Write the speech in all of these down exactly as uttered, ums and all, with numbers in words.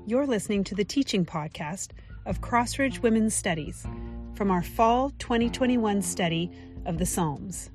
You're listening to the teaching podcast of Crossridge Women's Studies from our fall twenty twenty-one study of the Psalms.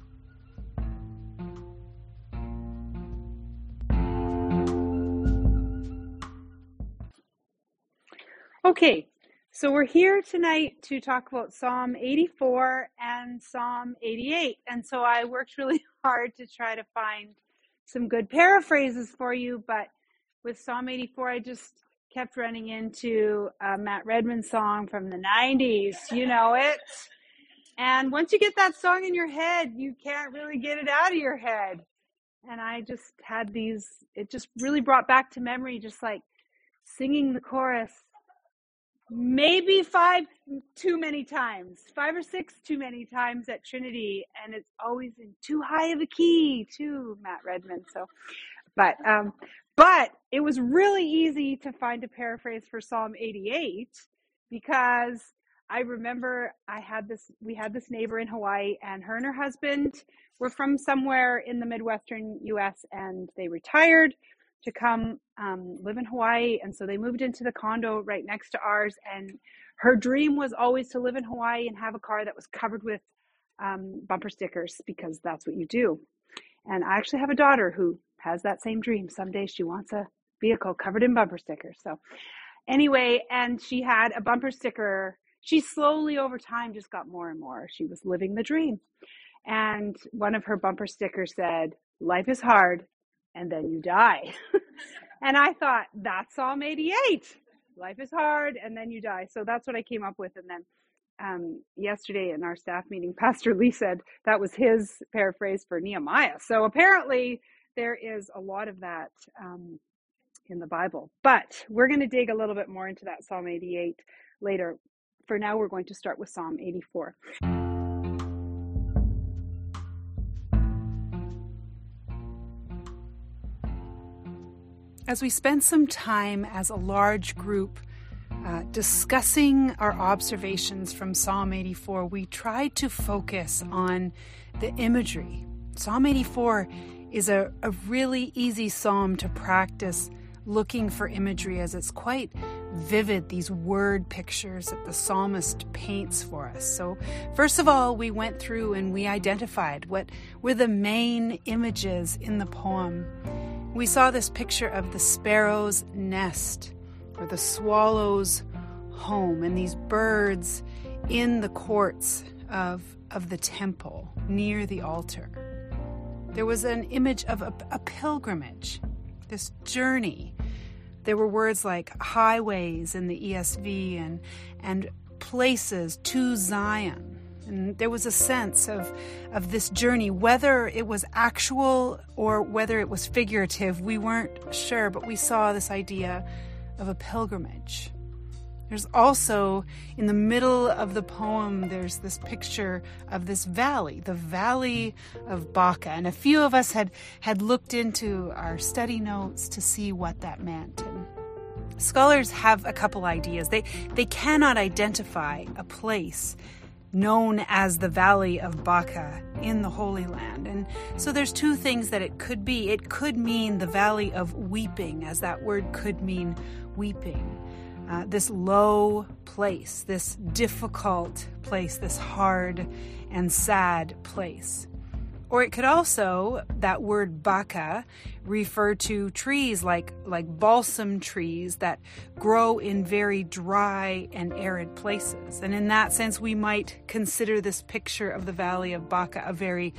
Okay, so we're here tonight to talk about Psalm eighty-four and Psalm eighty-eight. And so I worked really hard to try to find some good paraphrases for you, but with Psalm eighty-four, I just kept running into a Matt Redman song from the nineties. You know it. And once you get that song in your head, you can't really get it out of your head. And I just had these, it just really brought back to memory, just like singing the chorus maybe five too many times, five or six too many times at Trinity. And it's always in too high of a key too, Matt Redman. So, but, um, But it was really easy to find a paraphrase for Psalm eighty-eight because I remember I had this, we had this neighbor in Hawaii, and her and her husband were from somewhere in the Midwestern U S, and they retired to come um, live in Hawaii. And so they moved into the condo right next to ours. And her dream was always to live in Hawaii and have a car that was covered with um, bumper stickers, because that's what you do. And I actually have a daughter who has that same dream. Someday she wants a vehicle covered in bumper stickers. So anyway, and she had a bumper sticker. She slowly over time just got more and more. She was living the dream. And one of her bumper stickers said, "Life is hard and then you die." And I thought, that's Psalm eighty-eight. Life is hard and then you die. So that's what I came up with. And then Um, yesterday in our staff meeting, Pastor Lee said that was his paraphrase for Nehemiah. So apparently there is a lot of that um, in the Bible. But we're going to dig a little bit more into that Psalm eighty-eight later. For now, we're going to start with Psalm eighty-four. As we spent some time as a large group Uh, discussing our observations from Psalm eighty-four, we tried to focus on the imagery. Psalm eighty-four is a, a really easy psalm to practice looking for imagery, as it's quite vivid, these word pictures that the psalmist paints for us. So first of all, we went through and we identified what were the main images in the poem. We saw this picture of the sparrow's nest, or the swallow's home, and these birds in the courts of, of the temple near the altar. There was an image of a, a pilgrimage, this journey. There were words like highways in the E S V and, and places to Zion. And there was a sense of, of this journey, whether it was actual or whether it was figurative, we weren't sure, but we saw this idea of a pilgrimage. There's also, in the middle of the poem, there's this picture of this valley, the Valley of Baca. And a few of us had, had looked into our study notes to see what that meant. And scholars have a couple ideas. They, they cannot identify a place known as the Valley of Baca in the Holy Land. And so there's two things that it could be. It could mean the Valley of Weeping, as that word could mean weeping. Uh, this low place, this difficult place, this hard and sad place. Or it could also, that word Baca, refer to trees like, like balsam trees that grow in very dry and arid places. And in that sense, we might consider this picture of the Valley of Baca a very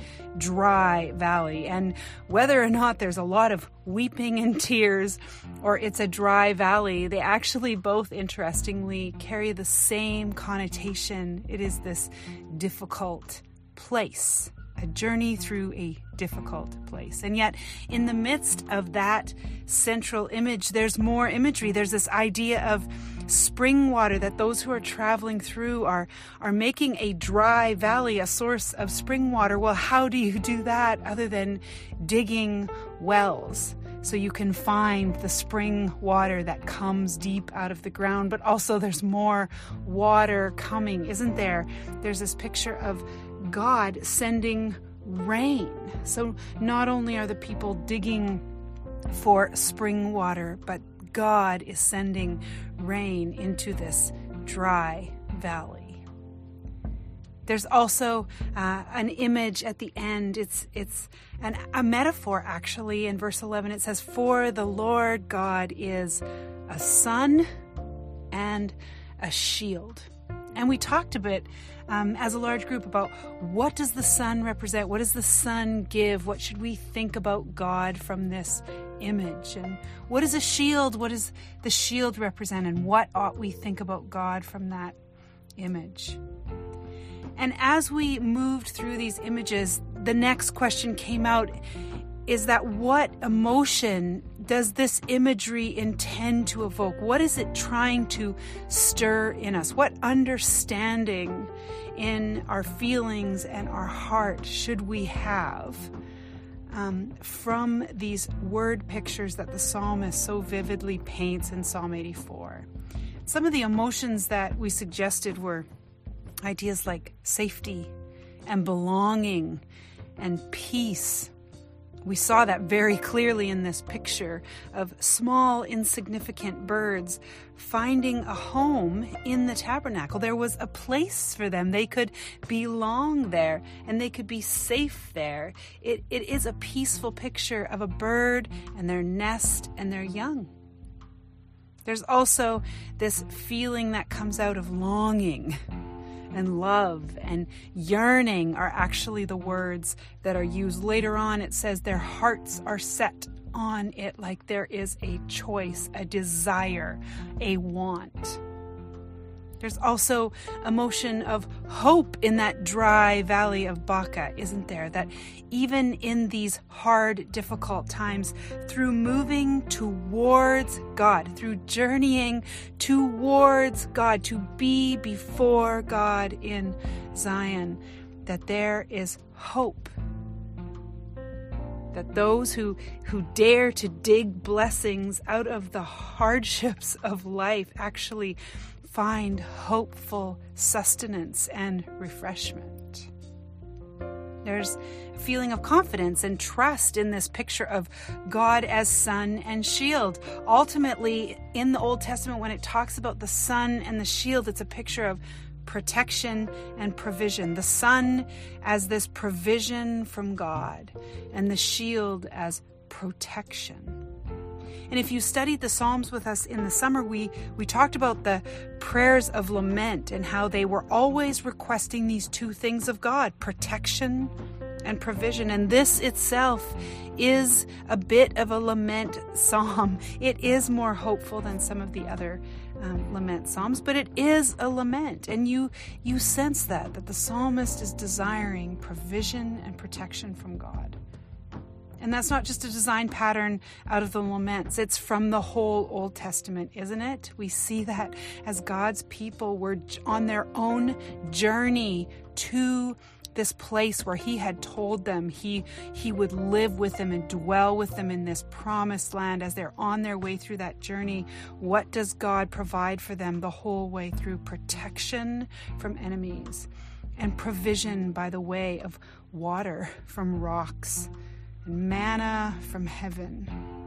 dry valley. And whether or not there's a lot of weeping and tears, or it's a dry valley, they actually both, interestingly, carry the same connotation. It is this difficult place. A journey through a difficult place. And yet, in the midst of that central image, there's more imagery. There's this idea of spring water, that those who are traveling through are, are making a dry valley a source of spring water. Well, how do you do that other than digging wells so you can find the spring water that comes deep out of the ground? But also there's more water coming, isn't there? There's this picture of God sending rain. So not only are the people digging for spring water, but God is sending rain into this dry valley. There's also uh, an image at the end. It's it's an, a metaphor, actually. In verse eleven, it says, "For the Lord God is a sun and a shield." And we talked a bit um, as a large group about what does the sun represent? What does the sun give? What should we think about God from this image? And what is a shield? What does the shield represent? And what ought we think about God from that image? And as we moved through these images, the next question came out, is that what emotion does this imagery intend to evoke? What is it trying to stir in us? What understanding in our feelings and our heart should we have um, from these word pictures that the psalmist so vividly paints in Psalm eighty-four? Some of the emotions that we suggested were ideas like safety and belonging and peace. We saw that very clearly in this picture of small, insignificant birds finding a home in the tabernacle. There was a place for them. They could belong there and they could be safe there. It, it is a peaceful picture of a bird and their nest and their young. There's also this feeling that comes out of longing. And love and yearning are actually the words that are used. Later on, it says their hearts are set on it, like there is a choice, a desire, a want. There's also emotion of hope in that dry valley of Baca, isn't there? That even in these hard, difficult times, through moving towards God, through journeying towards God, to be before God in Zion, that there is hope. That those who, who dare to dig blessings out of the hardships of life actually find hopeful sustenance and refreshment. There's a feeling of confidence and trust in this picture of God as sun and shield. Ultimately, in the Old Testament, when it talks about the sun and the shield, it's a picture of protection and provision. The sun as this provision from God, and the shield as protection. And if you studied the Psalms with us in the summer, we, we talked about the prayers of lament and how they were always requesting these two things of God, protection and provision. And this itself is a bit of a lament psalm. It is more hopeful than some of the other um, lament psalms, but it is a lament. And you, you sense that, that the psalmist is desiring provision and protection from God. And that's not just a design pattern out of the laments. It's from the whole Old Testament, isn't it? We see that as God's people were on their own journey to this place where he had told them he, he would live with them and dwell with them in this promised land. As they're on their way through that journey, what does God provide for them the whole way through? Protection from enemies and provision by the way of water from rocks and manna from heaven.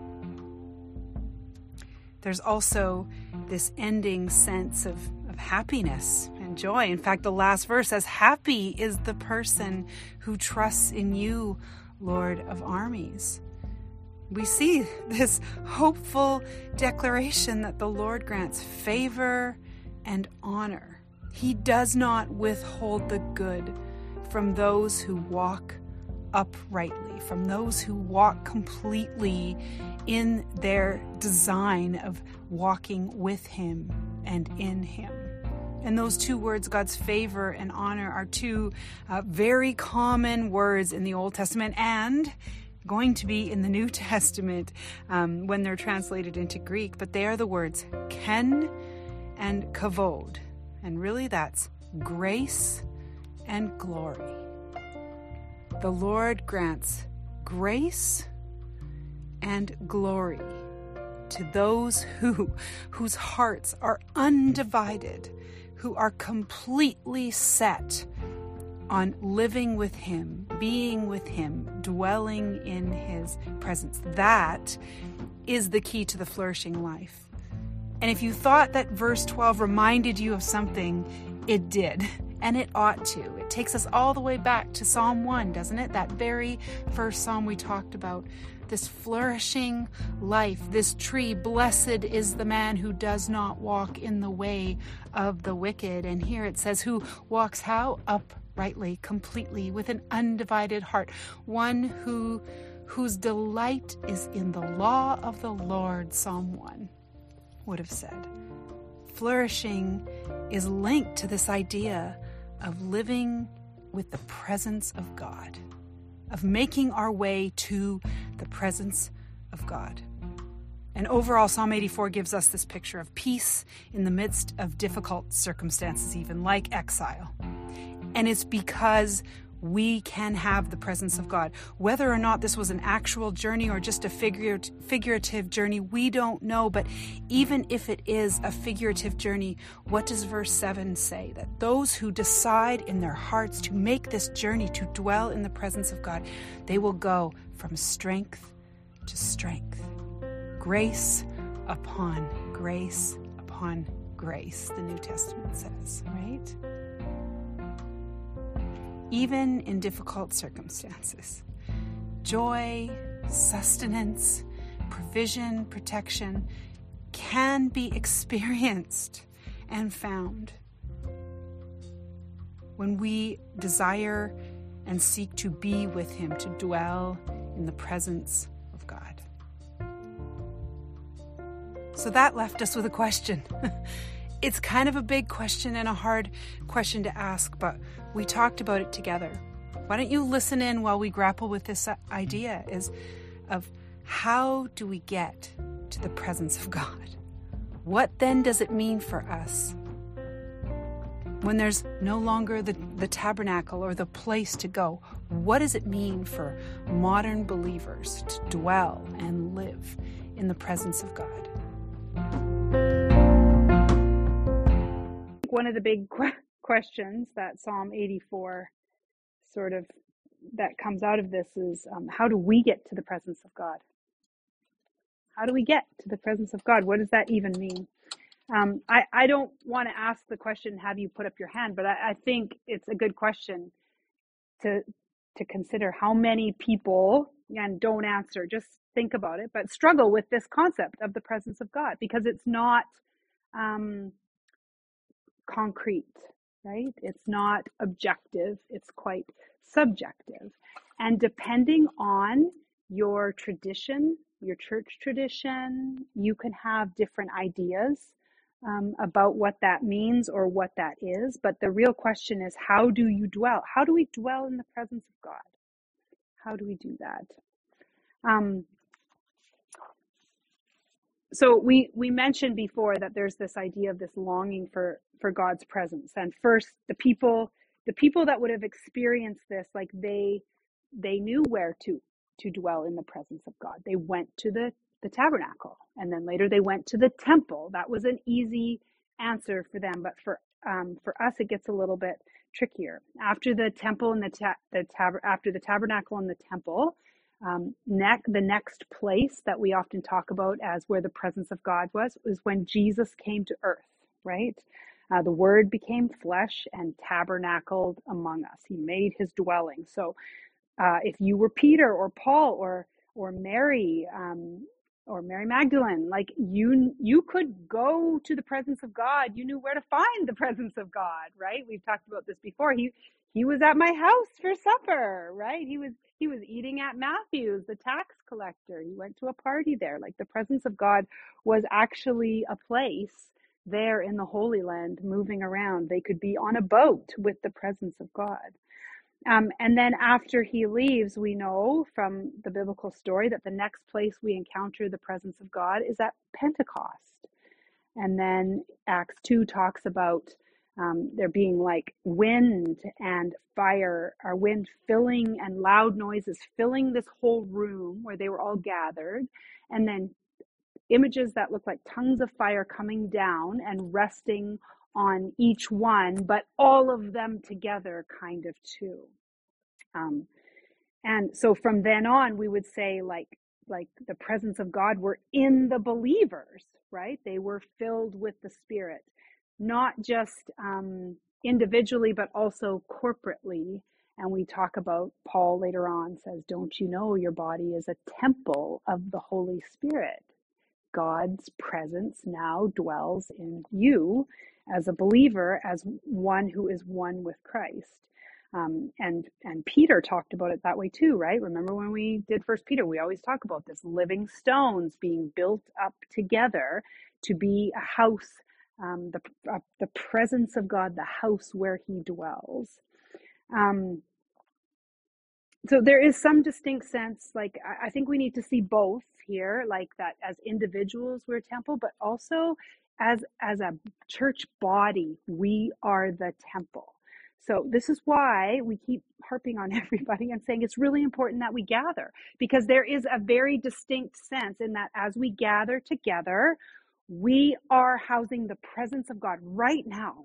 There's also this ending sense of, of happiness and joy. In fact, the last verse says, "Happy is the person who trusts in you, Lord of armies." We see this hopeful declaration that the Lord grants favor and honor. He does not withhold the good from those who walk uprightly, from those who walk completely in their design of walking with him and in him. And those two words, God's favor and honor, are two uh, very common words in the Old Testament and going to be in the New Testament um, when they're translated into Greek. But they are the words ken and kavod. And really that's grace and glory. The Lord grants grace and glory to those who, whose hearts are undivided, who are completely set on living with him, being with him, dwelling in his presence. That is the key to the flourishing life. And if you thought that verse twelve reminded you of something, it did. And it ought to. It takes us all the way back to Psalm one, doesn't it? That very first psalm we talked about. This flourishing life, this tree, blessed is the man who does not walk in the way of the wicked. And here it says, who walks how? Uprightly, completely, with an undivided heart. One who whose delight is in the law of the Lord, Psalm one would have said. Flourishing is linked to this idea of living with the presence of God, of making our way to the presence of God. And overall, Psalm eighty-four gives us this picture of peace in the midst of difficult circumstances, even like exile. And it's because we can have the presence of God. Whether or not this was an actual journey or just a figure, figurative journey, we don't know. But even if it is a figurative journey, what does verse seven say? That those who decide in their hearts to make this journey, to dwell in the presence of God, they will go from strength to strength. Grace upon grace upon grace, the New Testament says, right? Even in difficult circumstances, joy, sustenance, provision, protection can be experienced and found when we desire and seek to be with him, to dwell in the presence of God. So that left us with a question. It's kind of a big question and a hard question to ask, but we talked about it together. Why don't you listen in while we grapple with this idea is of how do we get to the presence of God? What then does it mean for us when there's no longer the, the tabernacle or the place to go? What does it mean for modern believers to dwell and live in the presence of God? One of the big qu- questions that Psalm eighty-four sort of that comes out of this is um, how do we get to the presence of God? How do we get to the presence of God? What does that even mean? Um, I, I don't want to ask the question, have you put up your hand? But I, I think it's a good question to to consider how many people, and don't answer, just think about it, but struggle with this concept of the presence of God because it's not um, concrete, right? It's not objective. It's quite subjective. And depending on your tradition, your church tradition, you can have different ideas um, about what that means or what that is. But the real question is, how do you dwell? How do we dwell in the presence of God? How do we do that? Um, So we, we mentioned before that there's this idea of this longing for, for God's presence. And first, the people the people that would have experienced this, like they they knew where to to dwell in the presence of God. They went to the, the tabernacle, and then later they went to the temple. That was an easy answer for them. But for um, for us, it gets a little bit trickier. After the temple and the ta- the tab- after the tabernacle and the temple. Um, ne- the next place that we often talk about as where the presence of God was, was when Jesus came to earth, right? Uh, the Word became flesh and tabernacled among us. He made his dwelling. So uh, if you were Peter or Paul or or Mary um, or Mary Magdalene, like you you could go to the presence of God. You knew where to find the presence of God, right? We've talked about this before. He he was at my house for supper, right? He was He was eating at Matthew's, the tax collector. He went to a party there. Like the presence of God was actually a place there in the Holy Land moving around. They could be on a boat with the presence of God. Um, and then after he leaves, we know from the biblical story that the next place we encounter the presence of God is at Pentecost. And then Acts two talks about Um, there being like wind and fire, or wind filling and loud noises filling this whole room where they were all gathered, and then images that look like tongues of fire coming down and resting on each one, but all of them together kind of too. Um, and so from then on, we would say like, like the presence of God were in the believers, right? They were filled with the Spirit, not just um, individually, but also corporately. And we talk about, Paul later on says, don't you know your body is a temple of the Holy Spirit? God's presence now dwells in you as a believer, as one who is one with Christ. Um, and and Peter talked about it that way too, right? Remember when we did First Peter, we always talk about this living stones being built up together to be a house, um, the uh, the presence of God, the house where He dwells. Um, so there is some distinct sense, like I, I think we need to see both here, like that as individuals we're a temple, but also as as a church body we are the temple. So this is why we keep harping on everybody and saying it's really important that we gather, because there is a very distinct sense in that as we gather together, we are housing the presence of God right now.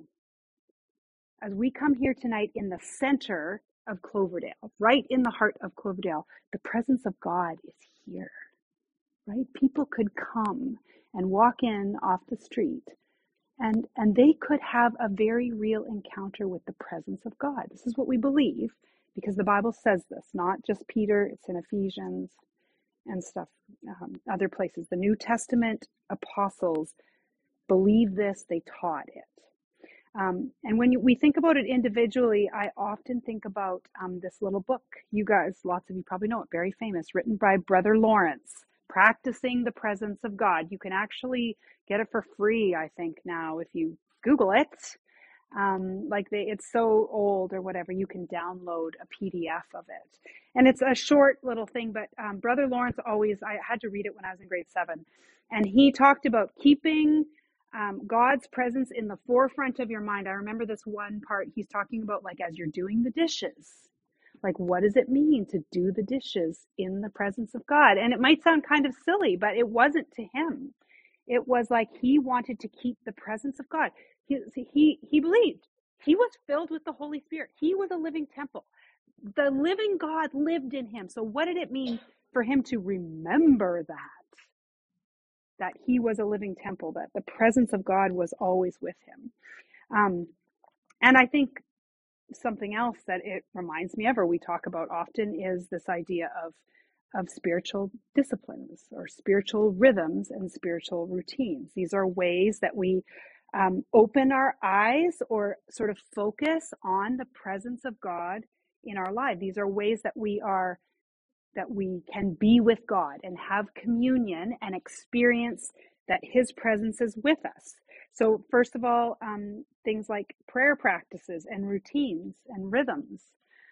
As we come here tonight in the center of Cloverdale, right in the heart of Cloverdale, the presence of God is here, right? People could come and walk in off the street and, and they could have a very real encounter with the presence of God. This is what we believe because the Bible says this, not just Peter, it's in Ephesians and stuff, um, other places. The New Testament apostles believe this, they taught it. Um, and when you, we think about it individually, I often think about um, this little book. You guys, lots of you probably know it, very famous, written by Brother Lawrence, Practicing the Presence of God. You can actually get it for free, I think, now if you Google it. Um, like they, it's so old or whatever, you can download a P D F of it. And it's a short little thing, but um, Brother Lawrence always, I had to read it when I was in grade seven. And he talked about keeping Um, God's presence in the forefront of your mind. I remember this one part he's talking about, like as you're doing the dishes, like what does it mean to do the dishes in the presence of God? And it might sound kind of silly, but it wasn't to him. It was like he wanted to keep the presence of God. He, he, he believed he was filled with the Holy Spirit. He was a living temple. The living God lived in him. So what did it mean for him to remember that? That he was a living temple, that the presence of God was always with him. Um, and I think something else that it reminds me of, or we talk about often, is this idea of, of spiritual disciplines or spiritual rhythms and spiritual routines. These are ways that we um, open our eyes or sort of focus on the presence of God in our life. These are ways that we are that we can be with God and have communion and experience that his presence is with us. So first of all, um, things like prayer practices and routines and rhythms.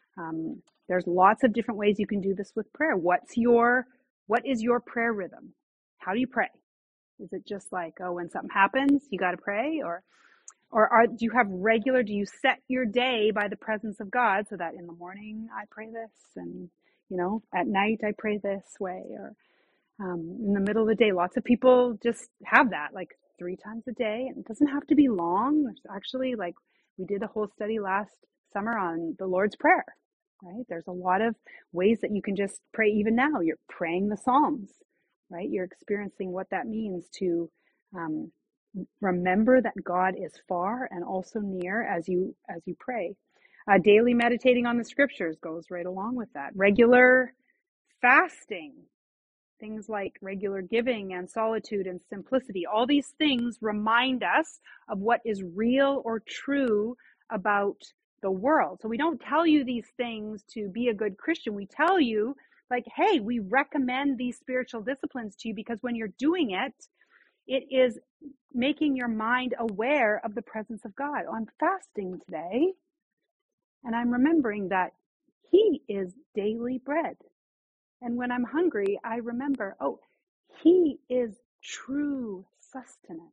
Um, there's lots of different ways you can do this with prayer. What's your, what is your prayer rhythm? How do you pray? Is it just like, oh, when something happens, you got to pray? Or, or are, do you have regular, do you set your day by the presence of God so that in the morning I pray this, and you know, at night I pray this way, or um, in the middle of the day? Lots of people just have that, like three times a day, and it doesn't have to be long. There's actually, like, we did a whole study last summer on the Lord's Prayer, right? There's a lot of ways that you can just pray. Even now, you're praying the Psalms, right? You're experiencing what that means to um, remember that God is far and also near as you as you pray. Uh, daily meditating on the scriptures goes right along with that. Regular fasting, things like regular giving and solitude and simplicity. All these things remind us of what is real or true about the world. So we don't tell you these things to be a good Christian. We tell you, like, hey, we recommend these spiritual disciplines to you because when you're doing it, it is making your mind aware of the presence of God. Oh, I'm fasting today. And I'm remembering that he is daily bread. And when I'm hungry, I remember, oh, he is true sustenance.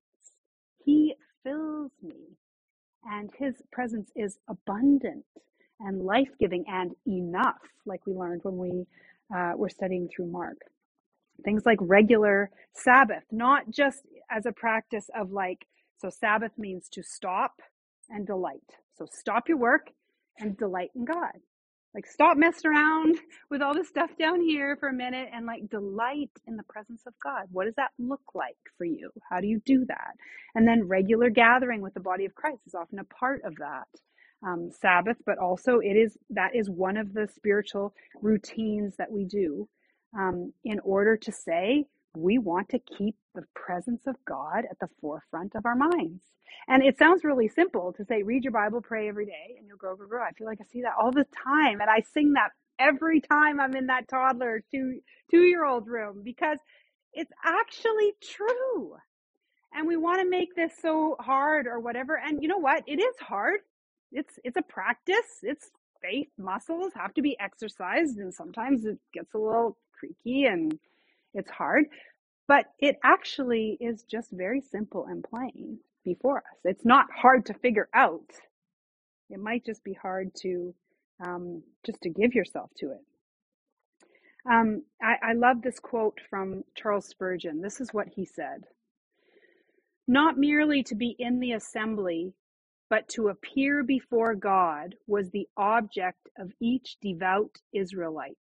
He fills me. And his presence is abundant and life-giving and enough, like we learned when we uh, were studying through Mark. Things like regular Sabbath, not just as a practice of like So Sabbath means to stop and delight. So stop your work and delight in God. Like stop messing around with all this stuff down here for a minute and like delight in the presence of God. What does that look like for you? How do you do that? And then regular gathering with the body of Christ is often a part of that. Um, Sabbath, but also it is that is one of the spiritual routines that we do um, in order to say we want to keep the presence of God at the forefront of our minds. And it sounds really simple to say, read your Bible, pray every day, and you'll grow, grow, grow. I feel like I see that all the time. And I sing that every time I'm in that toddler, two, two-year-old room, because it's actually true. And we want to make this so hard or whatever. And you know what? It is hard. It's, it's a practice. It's faith muscles have to be exercised. And sometimes it gets a little creaky and it's hard. But it actually is just very simple and plain before us. It's not hard to figure out. It might just be hard to um, just to give yourself to it. Um, I, I love this quote from Charles Spurgeon. This is what he said. Not merely to be in the assembly, but to appear before God was the object of each devout Israelite.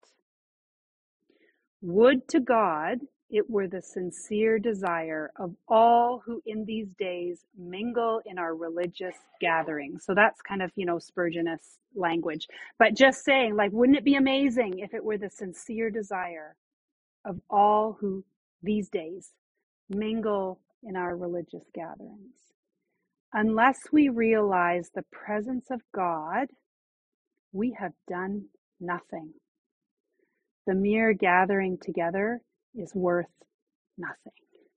Would to God it were the sincere desire of all who in these days mingle in our religious gatherings. So that's kind of, you know, Spurgeonist language. But just saying, like, wouldn't it be amazing if it were the sincere desire of all who these days mingle in our religious gatherings? Unless we realize the presence of God, we have done nothing. The mere gathering together is worth nothing.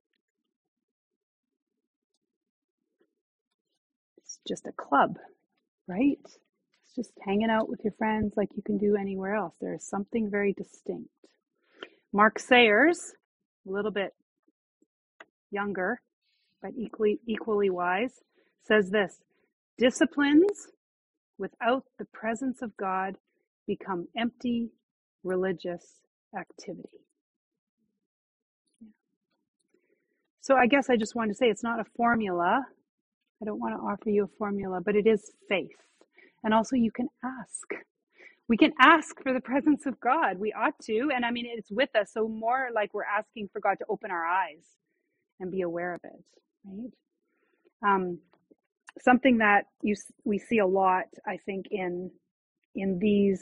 It's just a club, right? It's just hanging out with your friends like you can do anywhere else. There is something very distinct. Mark Sayers, a little bit younger, but equally, equally wise, says this: disciplines without the presence of God become empty religious activity. So I guess I just want to say it's not a formula. I don't want to offer you a formula, but it is faith. And also you can ask. We can ask for the presence of God. We ought to. And I mean, it's with us. So more like we're asking for God to open our eyes and be aware of it, right? Um, something that you we see a lot, I think, in in these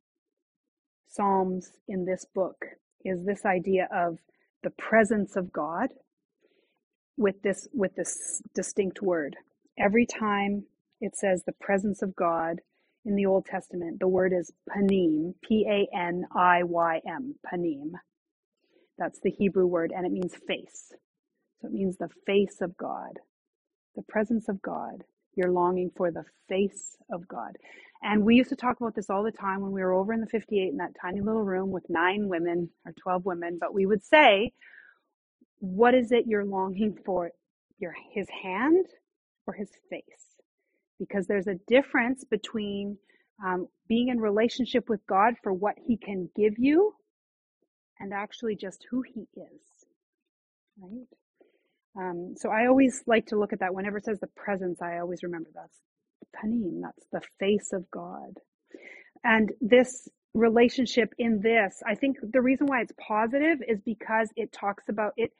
Psalms, in this book, is this idea of the presence of God with this with this distinct word. Every time it says the presence of God in the Old Testament, the word is panim, P A N I Y M, panim. That's the Hebrew word, and it means face. So it means the face of God, the presence of God. You're longing for the face of God. And we used to talk about this all the time when we were over in the fifty-eight in that tiny little room with nine women or twelve women. But we would say, what is it you're longing for? Your his hand or his face? Because there's a difference between um, being in relationship with God for what he can give you and actually just who he is, right? Um, so I always like to look at that. Whenever it says the presence, I always remember that's panim, that's the face of God. And this relationship in this, I think the reason why it's positive is because it talks about it,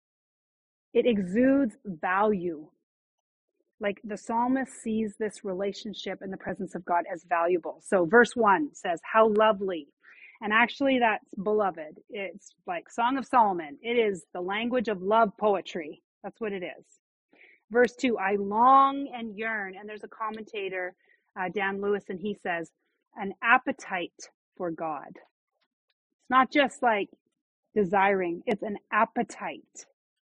it exudes value. Like the psalmist sees this relationship in the presence of God as valuable. So verse one says, how lovely. And actually that's beloved. It's like Song of Solomon. It is the language of love poetry. That's what it is. Verse two, I long and yearn. And there's a commentator, uh, Dan Lewis, and he says, an appetite for God. It's not just like desiring, it's an appetite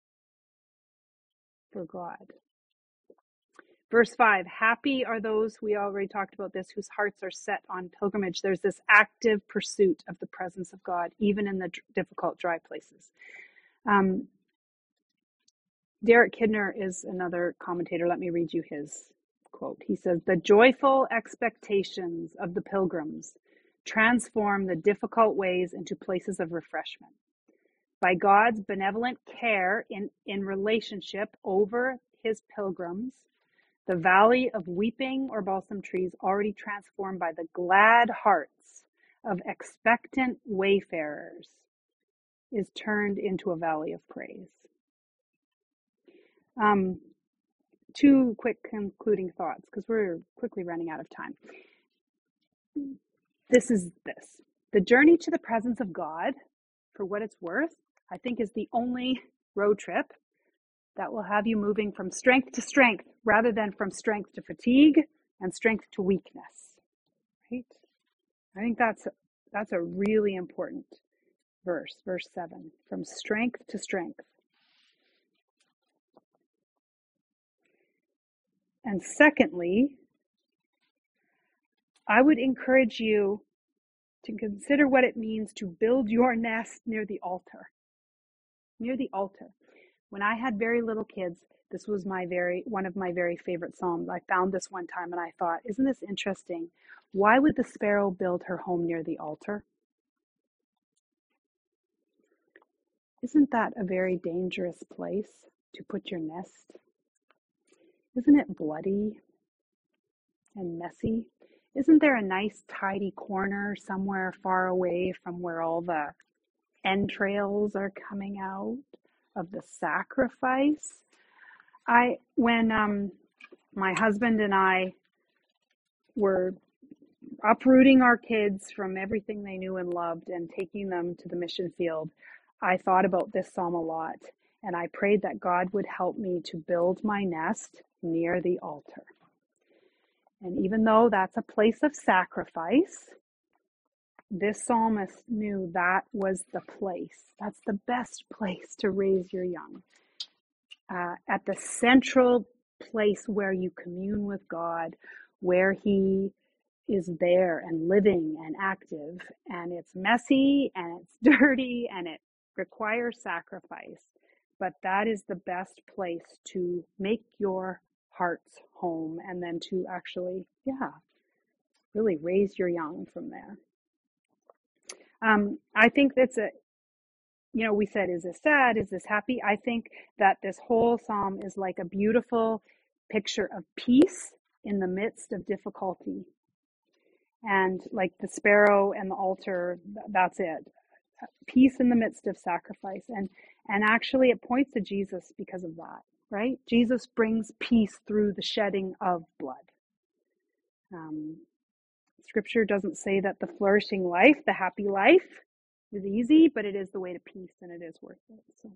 for God. Verse five, happy are those, we already talked about this, whose hearts are set on pilgrimage. There's this active pursuit of the presence of God, even in the difficult, dry places. Um, Derek Kidner is another commentator. Let me read you his quote. He says, the joyful expectations of the pilgrims transform the difficult ways into places of refreshment. By God's benevolent care in, in relationship over his pilgrims, the valley of weeping or balsam trees already transformed by the glad hearts of expectant wayfarers is turned into a valley of praise. Um, two quick concluding thoughts, because we're quickly running out of time. This is this. The journey to the presence of God, for what it's worth, I think is the only road trip that will have you moving from strength to strength rather than from strength to fatigue and strength to weakness. Right? I think that's that's a really important verse, verse seven, from strength to strength. And secondly, I would encourage you to consider what it means to build your nest near the altar. Near the altar. When I had very little kids, this was my very one of my very favorite psalms. I found this one time and I thought, isn't this interesting? Why would the sparrow build her home near the altar? Isn't that a very dangerous place to put your nest? Isn't it bloody and messy? Isn't there a nice tidy corner somewhere far away from where all the entrails are coming out of the sacrifice? I, when um, my husband and I were uprooting our kids from everything they knew and loved and taking them to the mission field, I thought about this psalm a lot, and I prayed that God would help me to build my nest near the altar. And even though that's a place of sacrifice, this psalmist knew that was the place. That's the best place to raise your young. Uh, at the central place where you commune with God, where he is there and living and active, and it's messy and it's dirty and it requires sacrifice. But that is the best place to make your heart's home and then to actually, yeah, really raise your young from there. Um, I think that's a, you know, we said, is this sad? Is this happy? I think that this whole psalm is like a beautiful picture of peace in the midst of difficulty. And like the sparrow and the altar, that's it. Peace in the midst of sacrifice. And, and actually it points to Jesus because of that, right? Jesus brings peace through the shedding of blood. Um, Scripture doesn't say that the flourishing life, the happy life, is easy, but it is the way to peace, and it is worth it. So.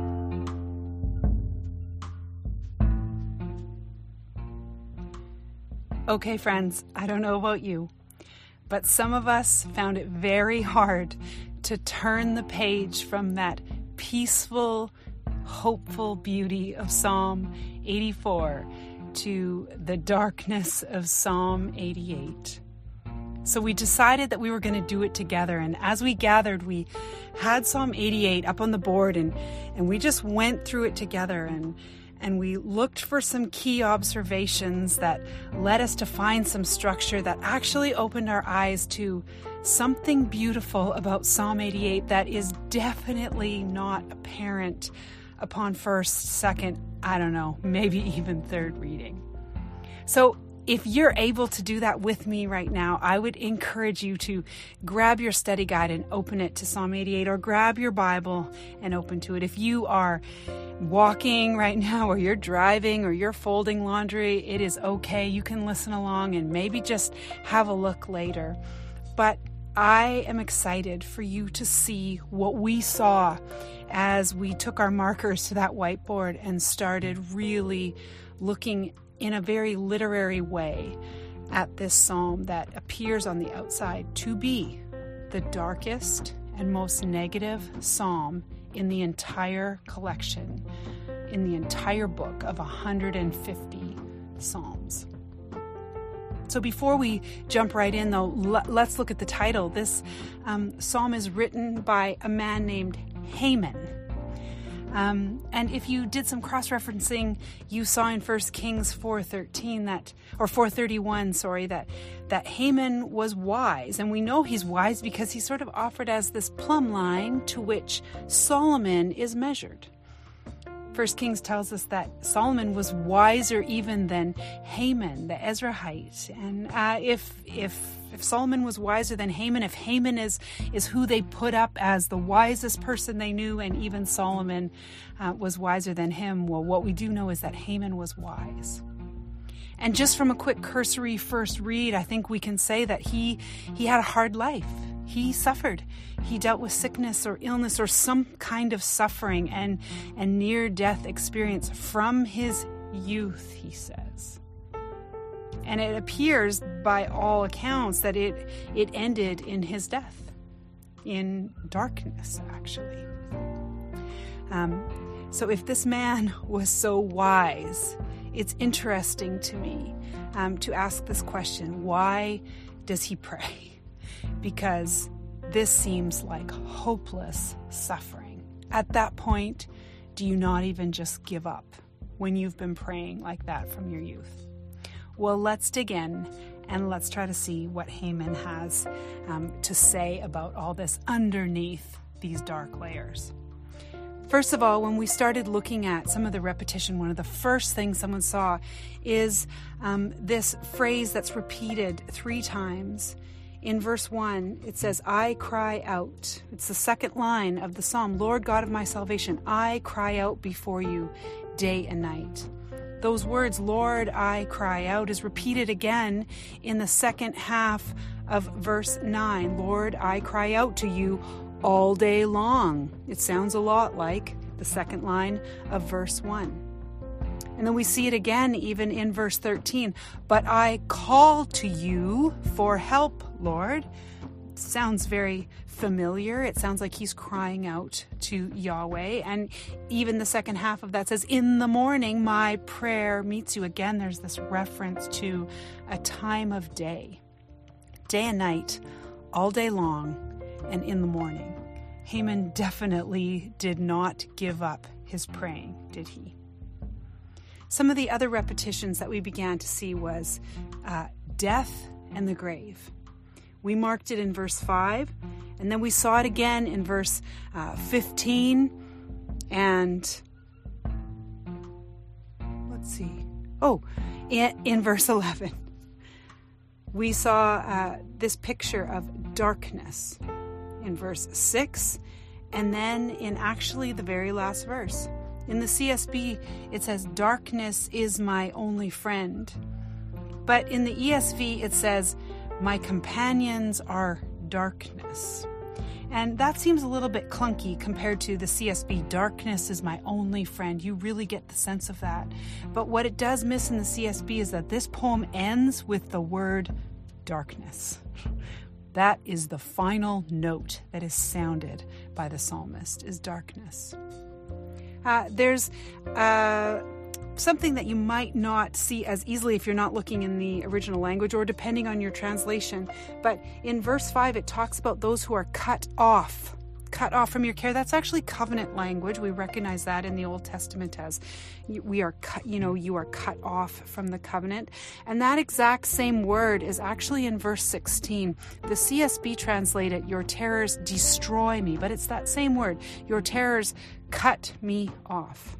Okay, friends, I don't know about you, but some of us found it very hard to turn the page from that peaceful, hopeful beauty of Psalm eighty-four to the darkness of Psalm eighty-eight. So we decided that we were going to do it together. And as we gathered, we had Psalm eighty-eight up on the board, and, and we just went through it together. And, and we looked for some key observations that led us to find some structure that actually opened our eyes to something beautiful about Psalm eighty-eight that is definitely not apparent upon first, second, I don't know, maybe even third reading. So if you're able to do that with me right now, I would encourage you to grab your study guide and open it to Psalm eighty-eight, or grab your Bible and open to it. If you are walking right now, or you're driving, or you're folding laundry, it is okay. You can listen along and maybe just have a look later. But I am excited for you to see what we saw as we took our markers to that whiteboard and started really looking in a very literary way at this psalm that appears on the outside to be the darkest and most negative psalm in the entire collection, in the entire book of one hundred fifty psalms. So before we jump right in, though, let's look at the title. This um, psalm is written by a man named Heman. Um, and if you did some cross-referencing, you saw in First Kings four thirteen that, or four thirty-one, sorry, that that Heman was wise, and we know he's wise because he's sort of offered as this plumb line to which Solomon is measured. First Kings tells us that Solomon was wiser even than Haman, the Ezrahite. And uh, if if if Solomon was wiser than Haman, if Haman is is who they put up as the wisest person they knew, and even Solomon uh, was wiser than him, well, what we do know is that Haman was wise. And just from a quick cursory first read, I think we can say that he he had a hard life. He suffered. He dealt with sickness or illness or some kind of suffering and, and near-death experience from his youth, he says. And it appears, by all accounts, that it, it ended in his death, in darkness, actually. Um, so if this man was so wise, it's interesting to me um, to ask this question: why does he pray? Because this seems like hopeless suffering. At that point, do you not even just give up when you've been praying like that from your youth? Well, let's dig in and let's try to see what Haman has um, to say about all this underneath these dark layers. First of all, when we started looking at some of the repetition, one of the first things someone saw is um, this phrase that's repeated three times. In verse one, it says, I cry out. It's the second line of the psalm. Lord God of my salvation, I cry out before you day and night. Those words, Lord, I cry out, is repeated again in the second half of verse nine. Lord, I cry out to you all day long. It sounds a lot like the second line of verse one. And then we see it again even in verse thirteen. But I call to you for help, Lord. It sounds very familiar. It sounds like he's crying out to Yahweh. And even the second half of that says, in the morning my prayer meets you. Again, there's this reference to a time of day. Day and night, all day long, and in the morning. Haman definitely did not give up his praying, did he? Some of the other repetitions that we began to see was uh, death and the grave. We marked it in verse five, and then we saw it again in verse uh, fifteen, and let's see, oh, in, in verse eleven. We saw uh, this picture of darkness in verse six, and then in actually the very last verse. In the C S B, it says, darkness is my only friend. But in the E S V, it says, my companions are darkness. And that seems a little bit clunky compared to the C S B, darkness is my only friend. You really get the sense of that. But what it does miss in the C S B is that this poem ends with the word darkness. That is the final note that is sounded by the psalmist, is darkness. Uh, there's uh, something that you might not see as easily if you're not looking in the original language or depending on your translation. But in verse five, it talks about those who are cut off, cut off from your care. That's actually covenant language. We recognize that in the Old Testament as we are cut, you know, you are cut off from the covenant. And that exact same word is actually in verse sixteen. The C S B translate it, your terrors destroy me, but it's that same word. Your terrors cut me off.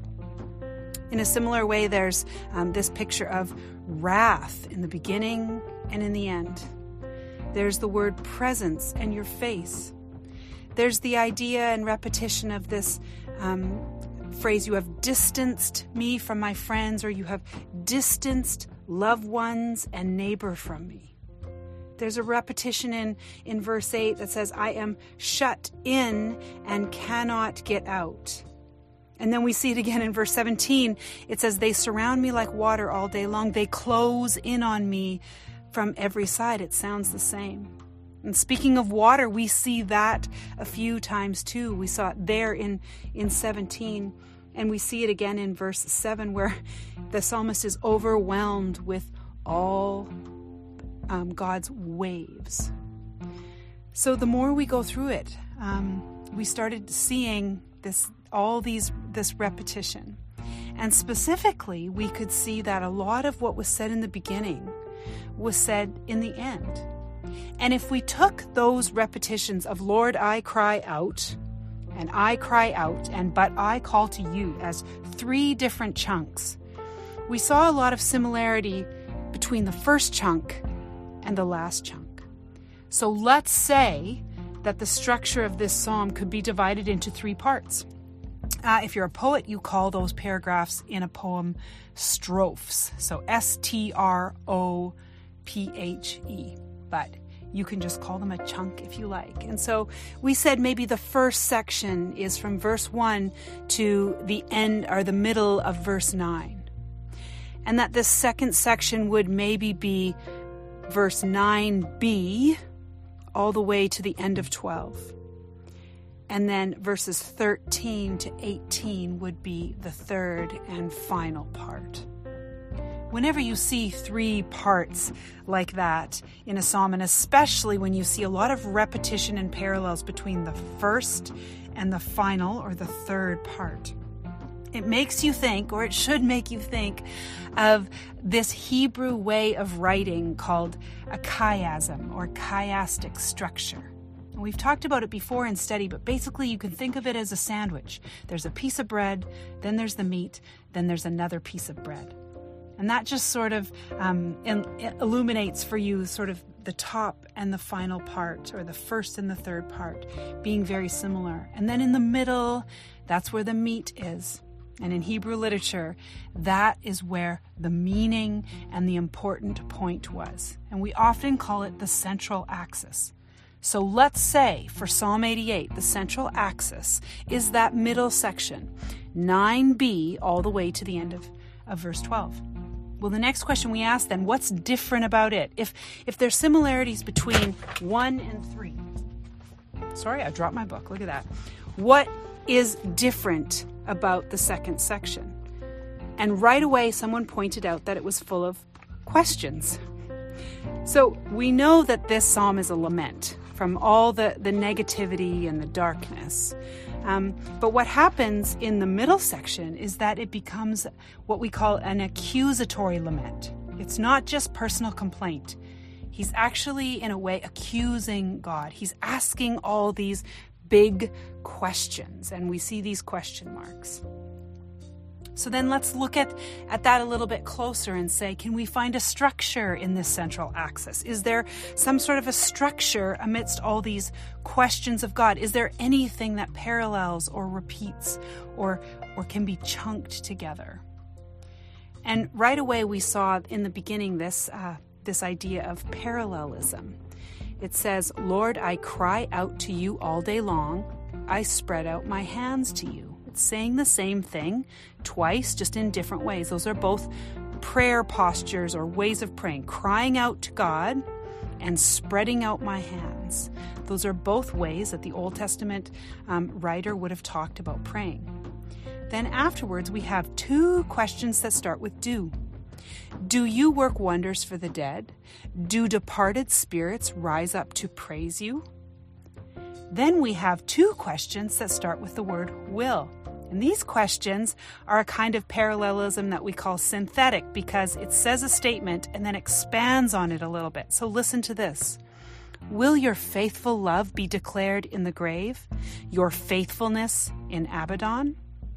In a similar way, there's um, this picture of wrath in the beginning and in the end. There's the word presence and your face. There's the idea and repetition of this um, phrase, you have distanced me from my friends, or you have distanced loved ones and neighbor from me. There's a repetition in, in verse eight that says, I am shut in and cannot get out. And then we see it again in verse seventeen. It says, they surround me like water all day long. They close in on me from every side. It sounds the same. And speaking of water, we see that a few times too. We saw it there in, in seventeen, and we see it again in verse seven, where the psalmist is overwhelmed with all um, God's waves. So the more we go through it, um, we started seeing this, all these, this repetition. And specifically, we could see that a lot of what was said in the beginning was said in the end. And if we took those repetitions of Lord, I cry out, and I cry out, and but I call to you as three different chunks. We saw a lot of similarity between the first chunk and the last chunk. So let's say that the structure of this psalm could be divided into three parts. Uh, if you're a poet, you call those paragraphs in a poem strophes. So S T R O P H E. But you can just call them a chunk if you like. And so we said maybe the first section is from verse one to the end or the middle of verse nine. And that this second section would maybe be verse nine b all the way to the end of twelve. And then verses thirteen to eighteen would be the third and final part. Whenever you see three parts like that in a psalm, and especially when you see a lot of repetition and parallels between the first and the final or the third part, it makes you think, or it should make you think, of this Hebrew way of writing called a chiasm or chiastic structure. And we've talked about it before in study, but basically you can think of it as a sandwich. There's a piece of bread, then there's the meat, then there's another piece of bread. And that just sort of um, in, illuminates for you sort of the top and the final part, or the first and the third part, being very similar. And then in the middle, that's where the meat is. And in Hebrew literature, that is where the meaning and the important point was. And we often call it the central axis. So let's say for Psalm eighty-eight, the central axis is that middle section, nine b all the way to the end of, of verse twelve. Well, the next question we ask then, what's different about it? If if there's similarities between one and three. Sorry, I dropped my book. Look at that. What is different about the second section? And right away, someone pointed out that it was full of questions. So we know that this psalm is a lament from all the, the negativity and the darkness. Um, but what happens in the middle section is that it becomes what we call an accusatory lament. It's not just personal complaint. He's actually, in a way, accusing God. He's asking all these big questions, and we see these question marks. So then let's look at, at that a little bit closer and say, can we find a structure in this central axis? Is there some sort of a structure amidst all these questions of God? Is there anything that parallels or repeats or, or can be chunked together? And right away we saw in the beginning this, uh, this idea of parallelism. It says, Lord, I cry out to you all day long. I spread out my hands to you. It's saying the same thing twice, just in different ways. Those are both prayer postures or ways of praying. Crying out to God and spreading out my hands. Those are both ways that the Old Testament um, writer would have talked about praying. Then afterwards, we have two questions that start with do. Do you work wonders for the dead? Do departed spirits rise up to praise you? Then we have two questions that start with the word will. And these questions are a kind of parallelism that we call synthetic because it says a statement and then expands on it a little bit. So listen to this. Will your faithful love be declared in the grave? Your faithfulness in Abaddon?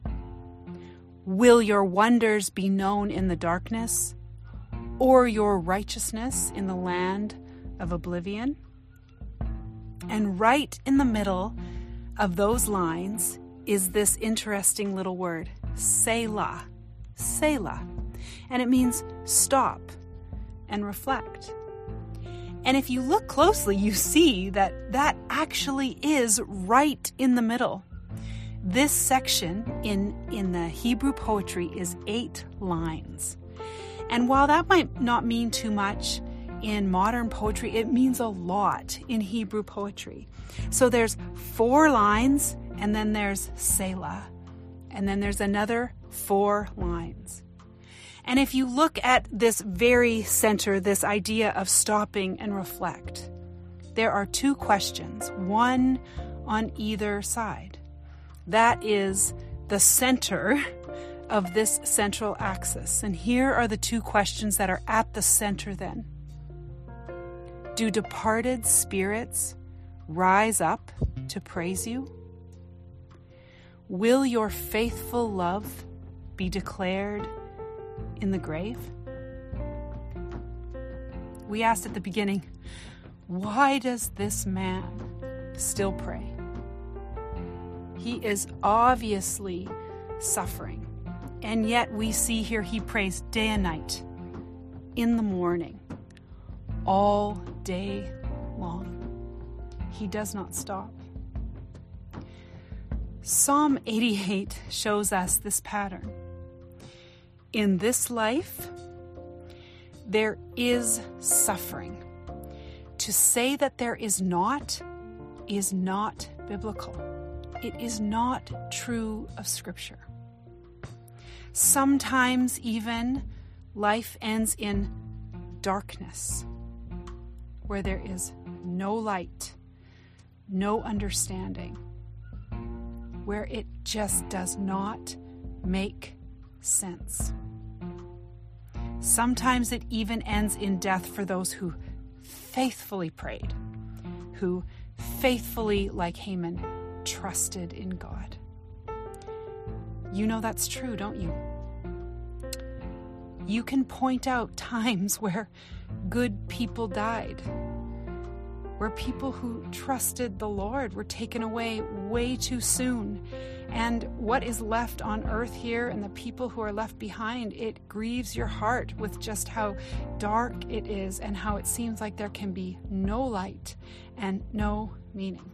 Will your wonders be known in the darkness? Or your righteousness in the land of oblivion? And right in the middle of those lines is this interesting little word, Selah. Selah. And it means stop and reflect. And if you look closely, you see that that actually is right in the middle. This section in, in the Hebrew poetry is eight lines. And while that might not mean too much in modern poetry, it means a lot in Hebrew poetry. So there's four lines, and then there's Selah, and then there's another four lines. And if you look at this very center, this idea of stopping and reflect, there are two questions, one on either side. That is the center of this central axis. And here are the two questions that are at the center then. Do departed spirits rise up to praise you? Will your faithful love be declared in the grave? We asked at the beginning, why does this man still pray? He is obviously suffering, and yet we see here he prays day and night, in the morning, all day long. He does not stop. Psalm eighty-eight shows us this pattern. In this life, there is suffering. To say that there is not is not biblical. It is not true of Scripture. Sometimes even life ends in darkness, where there is no light, no understanding, where it just does not make sense. Sometimes it even ends in death for those who faithfully prayed, who faithfully, like Haman, trusted in God. You know that's true, don't you? You can point out times where good people died, where people who trusted the Lord were taken away way too soon. And what is left on earth here and the people who are left behind, it grieves your heart with just how dark it is and how it seems like there can be no light and no meaning.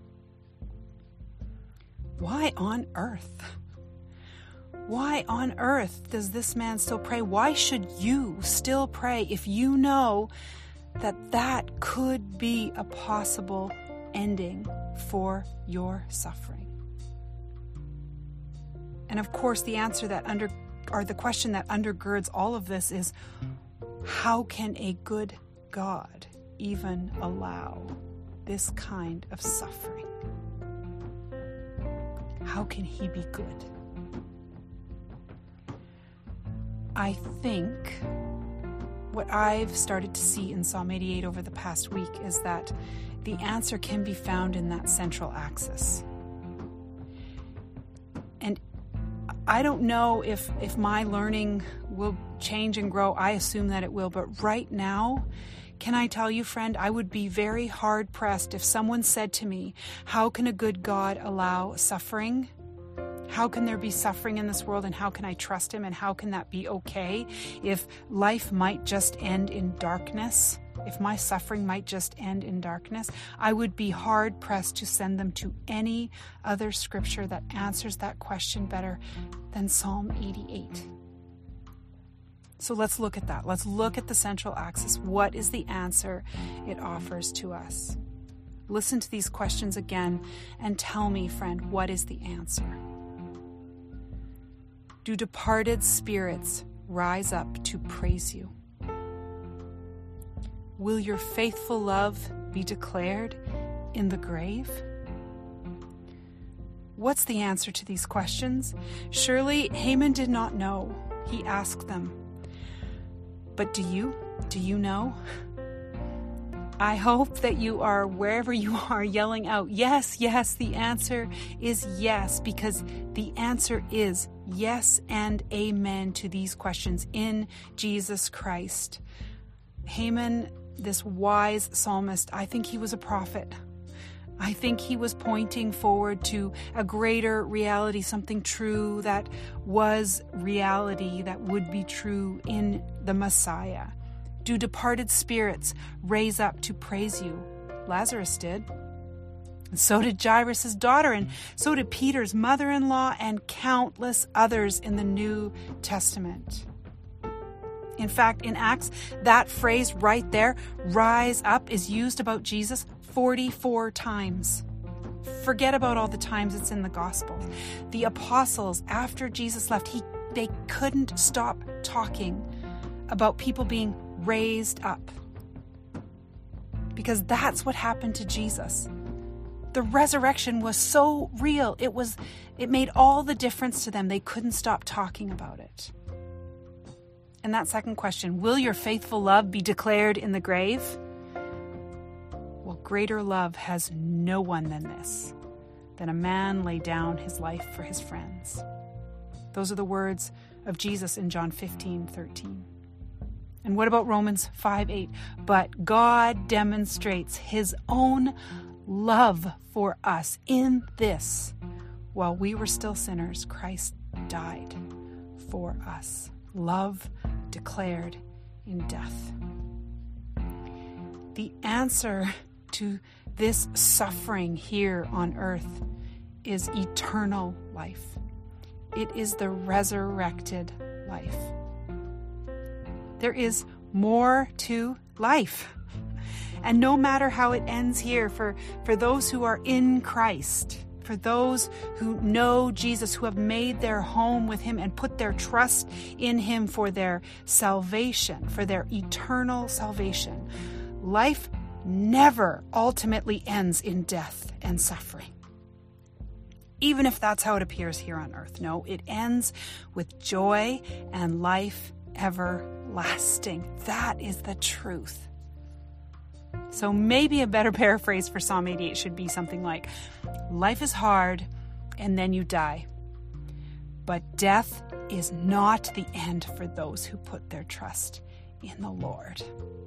Why on earth? Why on earth does this man still pray? Why should you still pray if you know that that could be a possible ending for your suffering? And of course, the answer that under, or the question that undergirds all of this is, how can a good God even allow this kind of suffering? How can he be good? I think what I've started to see in Psalm eighty-eight over the past week is that the answer can be found in that central axis. And I don't know if, if my learning will change and grow. I assume that it will. But right now, can I tell you, friend, I would be very hard-pressed if someone said to me, how can a good God allow suffering? How can there be suffering in this world, and how can I trust him, and how can that be okay if life might just end in darkness? If my suffering might just end in darkness, I would be hard-pressed to send them to any other scripture that answers that question better than Psalm eighty-eight. So let's look at that. Let's look at the central axis. What is the answer it offers to us? Listen to these questions again and tell me, friend, what is the answer? Do departed spirits rise up to praise you? Will your faithful love be declared in the grave? What's the answer to these questions? Surely Haman did not know. He asked them. But do you? Do you know? I hope that you are, wherever you are, yelling out, yes, yes. The answer is yes, because the answer is yes and amen to these questions in Jesus Christ. Haman, this wise psalmist, I think he was a prophet. I think he was pointing forward to a greater reality, something true that was reality, that would be true in the Messiah. Do departed spirits raise up to praise you? Lazarus did. And so did Jairus' daughter, and so did Peter's mother-in-law, and countless others in the New Testament. In fact, in Acts, that phrase right there, rise up, is used about Jesus forty-four times. Forget about all the times it's in the Gospels. The apostles, after Jesus left, he, they couldn't stop talking about people being raised up. Because that's what happened to Jesus. The resurrection was so real. It was, it made all the difference to them. They couldn't stop talking about it. And that second question, will your faithful love be declared in the grave? Well, greater love has no one than this, than a man lay down his life for his friends. Those are the words of Jesus in John fifteen thirteen. And what about Romans five eight? But God demonstrates his own love for us in this: while we were still sinners, Christ died for us. Love declared in death. The answer to this suffering here on earth is eternal life. It is the resurrected life. There is more to life. And no matter how it ends here, for, for those who are in Christ, for those who know Jesus, who have made their home with him and put their trust in him for their salvation, for their eternal salvation, life never ultimately ends in death and suffering. Even if that's how it appears here on earth. No, it ends with joy and life everlasting. That is the truth. So maybe a better paraphrase for Psalm eighty-eight should be something like, life is hard and then you die. But death is not the end for those who put their trust in the Lord.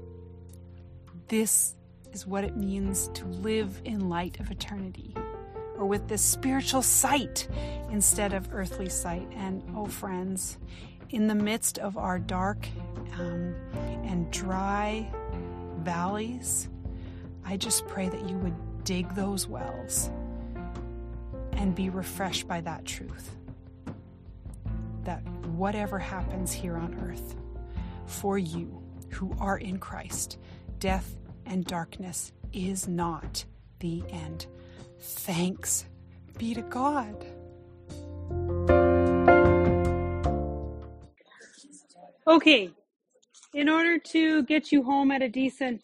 This is what it means to live in light of eternity, or with this spiritual sight instead of earthly sight. And oh friends, in the midst of our dark um, and dry valleys, I just pray that you would dig those wells and be refreshed by that truth. That whatever happens here on earth, for you who are in Christ, death and darkness is not the end. Thanks be to God. Okay, in order to get you home at a decent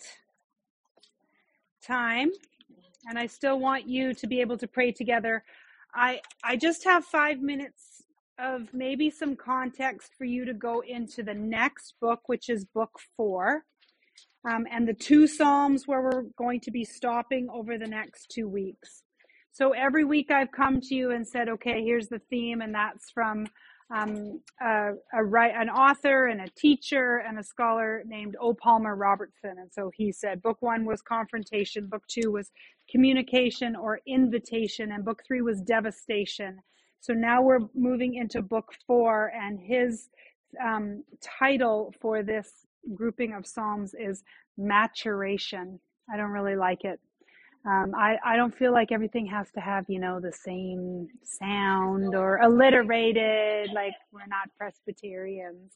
time, and I still want you to be able to pray together, I I just have five minutes of maybe some context for you to go into the next book, which is book four, um, and the two Psalms where we're going to be stopping over the next two weeks. So every week I've come to you and said, okay, here's the theme, and that's from um, a, a, an author and a teacher and a scholar named O. Palmer Robertson. And so he said book one was confrontation, book two was communication or invitation, and book three was devastation. So now we're moving into book four, and his um, title for this grouping of Psalms is Maturation. I don't really like it. Um, I, I don't feel like everything has to have, you know, the same sound or alliterated, like we're not Presbyterians.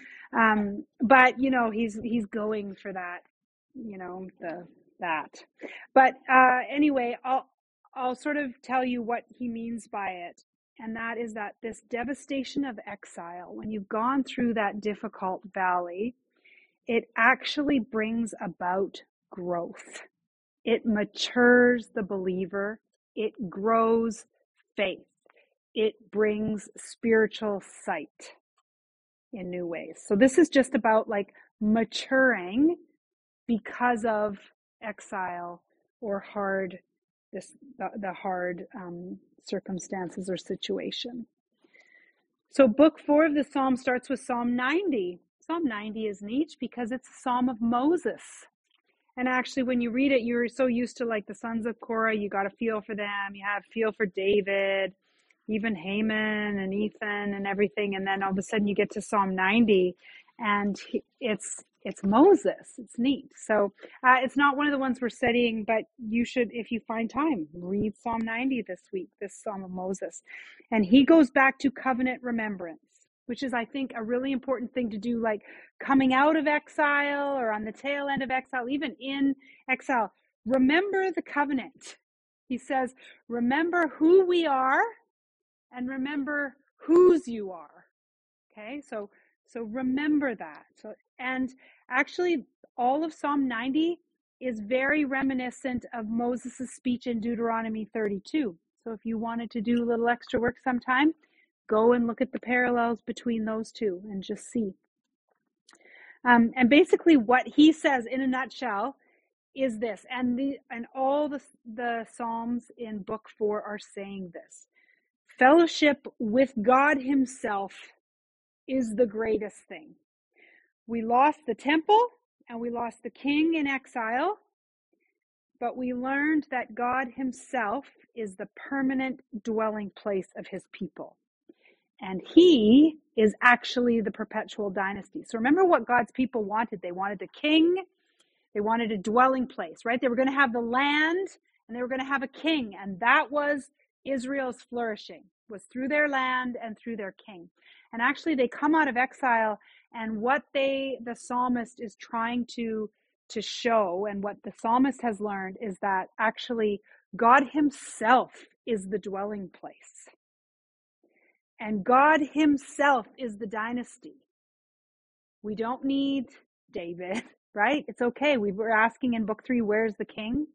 Um, but, you know, he's he's going for that, you know, the that. But uh, anyway, I'll I'll sort of tell you what he means by it. And that is that this devastation of exile, when you've gone through that difficult valley, it actually brings about growth. It matures the believer. It grows faith. It brings spiritual sight in new ways. So this is just about like maturing because of exile or hard, this the, the hard um, circumstances or situation. So book four of the Psalm starts with Psalm ninety. Psalm ninety is neat because it's a Psalm of Moses. And actually, when you read it, you're so used to like the sons of Korah, you got a feel for them. You have feel for David, even Haman and Ethan and everything. And then all of a sudden you get to Psalm ninety and it's it's Moses. It's neat. So uh, it's not one of the ones we're studying, but you should, if you find time, read Psalm ninety this week, this Psalm of Moses. And he goes back to covenant remembrance, which is, I think, a really important thing to do, like coming out of exile or on the tail end of exile, even in exile. Remember the covenant. He says, remember who we are and remember whose you are. Okay, so so remember that. So and actually, all of Psalm ninety is very reminiscent of Moses' speech in Deuteronomy thirty-two. So if you wanted to do a little extra work sometime, go and look at the parallels between those two and just see. Um, and basically what he says in a nutshell is this, and the and all the the Psalms in book four are saying this. Fellowship with God himself is the greatest thing. We lost the temple and we lost the king in exile, but we learned that God himself is the permanent dwelling place of his people. And he is actually the perpetual dynasty. So remember what God's people wanted. They wanted a king. They wanted a dwelling place, right? They were going to have the land and they were going to have a king. And that was Israel's flourishing, was through their land and through their king. And actually they come out of exile, and what they, the psalmist is trying to, to show, and what the psalmist has learned, is that actually God himself is the dwelling place. And God himself is the dynasty. We don't need David, right? It's okay. We were asking in book three, where's the king?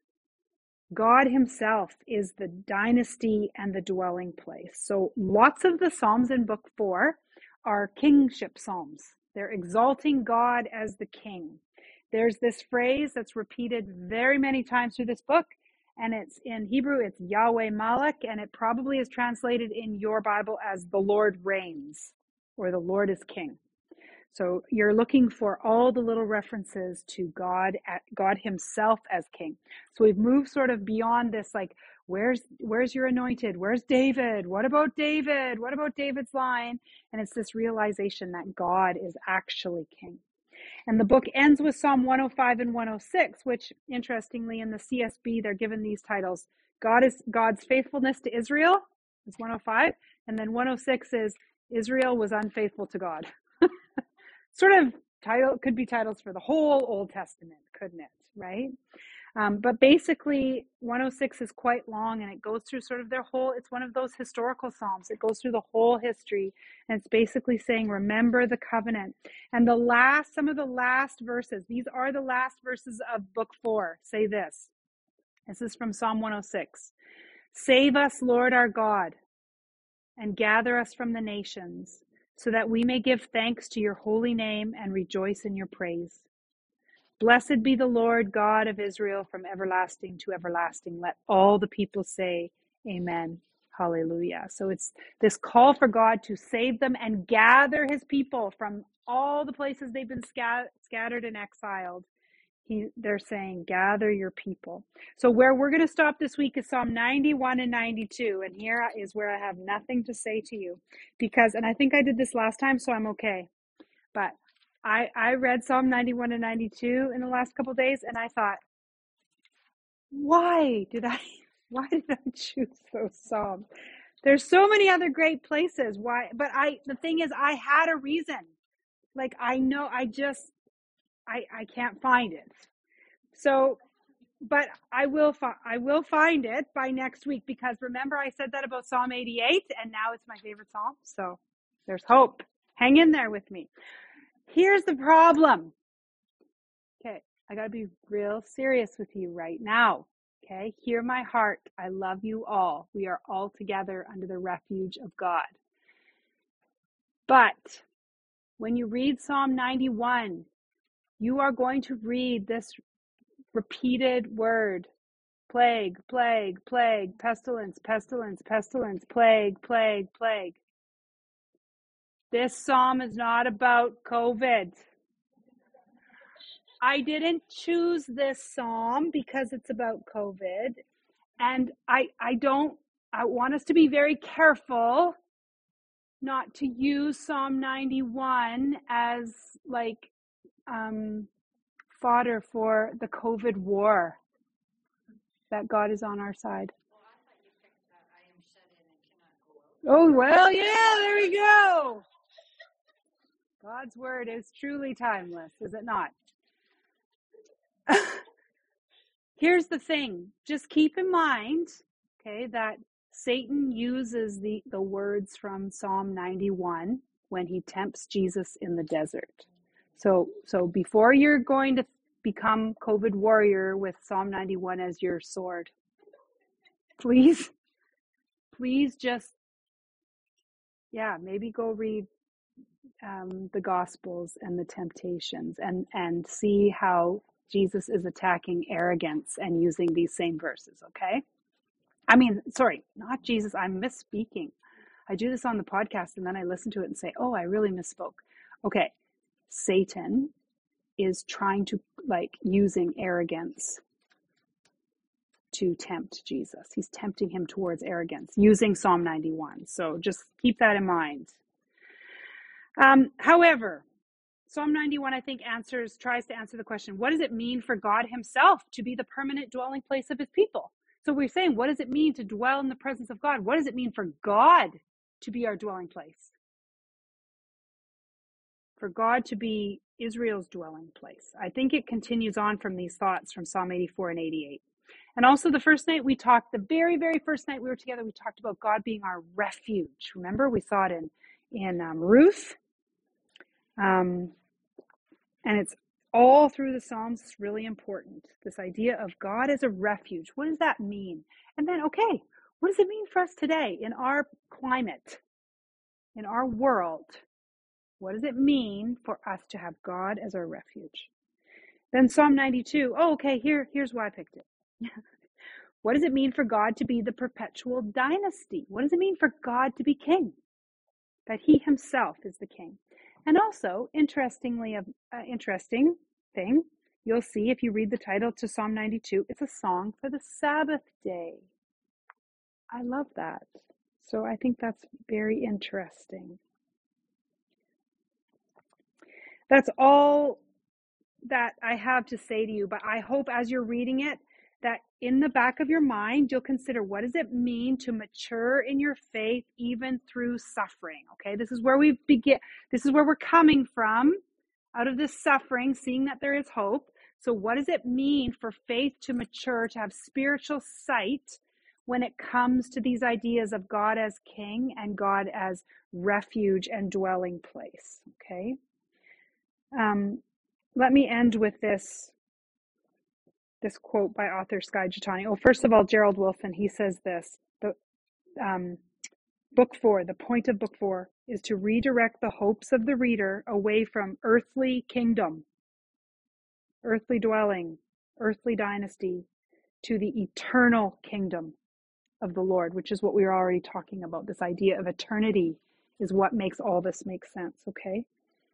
God himself is the dynasty and the dwelling place. So lots of the Psalms in book four are kingship Psalms. They're exalting God as the king. There's this phrase that's repeated very many times through this book, and it's in Hebrew, it's Yahweh Malek, and it probably is translated in your Bible as the Lord reigns, or the Lord is king. So you're looking for all the little references to God, God himself as king. So we've moved sort of beyond this, like, where's where's your anointed? Where's David? What about David? What about David's line? And it's this realization that God is actually king. And the book ends with Psalm one oh five and one oh six, which, interestingly, in the C S B, they're given these titles. God is God's faithfulness to Israel is one oh five, and then one oh six is Israel was unfaithful to God. Sort of title, could be titles for the whole Old Testament, couldn't it? Right? Um, but basically, one oh six is quite long, and it goes through sort of their whole, it's one of those historical Psalms. It goes through the whole history, and it's basically saying, remember the covenant. And the last, some of the last verses, these are the last verses of book four, say this. This is from Psalm one oh six. Save us, Lord our God, and gather us from the nations, so that we may give thanks to your holy name and rejoice in your praise. Blessed be the Lord God of Israel from everlasting to everlasting. Let all the people say amen. Hallelujah. So it's this call for God to save them and gather his people from all the places they've been scat- scattered and exiled. He, they're saying, gather your people. So where we're going to stop this week is Psalm ninety-one and ninety-two. And here is where I have nothing to say to you. Because, and I think I did this last time, so I'm okay. But I, I read Psalm ninety-one and ninety-two in the last couple of days, and I thought, why did I, why did I choose those Psalms? There's so many other great places. Why? But I, the thing is, I had a reason. Like, I know, I just, I, I can't find it. So, but I will fi- I will find it by next week, because remember I said that about Psalm eighty-eight, and now it's my favorite Psalm. So there's hope. Hang in there with me. Here's the problem. Okay, I got to be real serious with you right now. Okay, hear my heart. I love you all. We are all together under the refuge of God. But when you read Psalm ninety-one, you are going to read this repeated word, plague, plague, plague, pestilence, pestilence, pestilence, plague, plague, plague. This psalm is not about COVID. I didn't choose this psalm because it's about COVID. And I, I don't, I want us to be very careful not to use Psalm ninety-one as like, um, fodder for the COVID war, that God is on our side. Oh, well, yeah, there we go. God's word is truly timeless, is it not? Here's the thing. Just keep in mind, okay, that Satan uses the, the words from Psalm ninety-one when he tempts Jesus in the desert. So, so before you're going to become COVID warrior with Psalm ninety-one as your sword, please, please just, yeah, maybe go read um, the Gospels and the temptations, and, and see how Jesus is attacking arrogance and using these same verses, okay? I mean, sorry, not Jesus. I'm misspeaking. I do this on the podcast and then I listen to it and say, oh, I really misspoke. Okay, Satan is trying to, like, using arrogance to tempt Jesus. He's tempting him towards arrogance using Psalm ninety-one. So just keep that in mind. Um, however, Psalm ninety-one, I think, answers, tries to answer the question, what does it mean for God himself to be the permanent dwelling place of his people? So we're saying, what does it mean to dwell in the presence of God? What does it mean for God to be our dwelling place? For God to be Israel's dwelling place. I think it continues on from these thoughts from Psalm eighty-four and eighty-eight. And also the first night we talked, the very, very first night we were together, we talked about God being our refuge. Remember, we saw it in, in um, Ruth. Um, and it's all through the Psalms. It's really important. This idea of God as a refuge. What does that mean? And then, okay, what does it mean for us today in our climate, in our world? What does it mean for us to have God as our refuge? Then Psalm ninety-two. Oh, okay, here, here's why I picked it. What does it mean for God to be the perpetual dynasty? What does it mean for God to be king? That he himself is the king. And also, interestingly, uh, interesting thing, you'll see if you read the title to Psalm ninety-two, it's a song for the Sabbath day. I love that. So I think that's very interesting. That's all that I have to say to you, but I hope as you're reading it, that in the back of your mind, you'll consider, what does it mean to mature in your faith even through suffering? Okay, this is where we begin. This is where we're coming from, out of this suffering, seeing that there is hope. So what does it mean for faith to mature, to have spiritual sight when it comes to these ideas of God as king and God as refuge and dwelling place? Okay. Um, let me end with this. This quote by author Skye Jethani. Oh, first of all, Gerald Wilson, he says this, the um, book four, the point of book four is to redirect the hopes of the reader away from earthly kingdom, earthly dwelling, earthly dynasty, to the eternal kingdom of the Lord, which is what we were already talking about. This idea of eternity is what makes all this make sense, okay?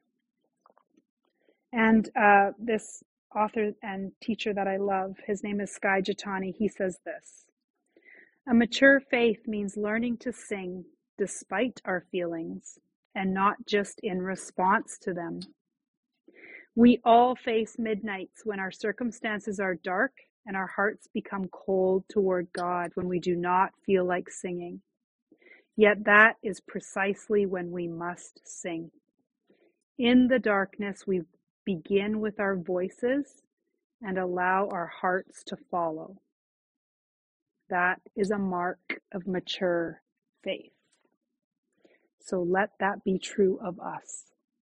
And uh, this author and teacher that I love, his name is Skye Jethani, he says this: a mature faith means learning to sing despite our feelings and not just in response to them. We all face midnights when our circumstances are dark and our hearts become cold toward God, when we do not feel like singing. Yet that is precisely when we must sing. In the darkness, we begin with our voices and allow our hearts to follow. That is a mark of mature faith. So let that be true of us.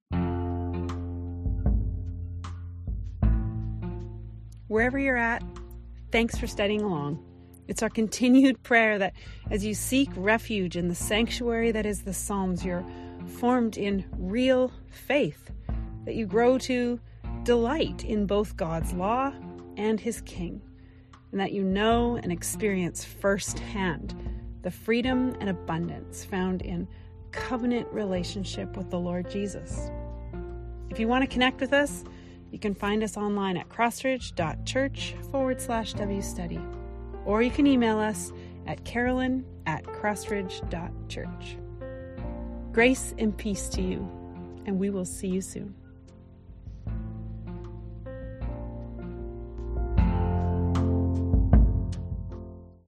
Wherever you're at, thanks for studying along. It's our continued prayer that as you seek refuge in the sanctuary that is the Psalms, you're formed in real faith, that you grow to delight in both God's law and his King, and that you know and experience firsthand the freedom and abundance found in covenant relationship with the Lord Jesus. If you want to connect with us, you can find us online at crossridge.church forward slash wstudy, or you can email us at carolyn at crossridge.church. Grace and peace to you, and we will see you soon.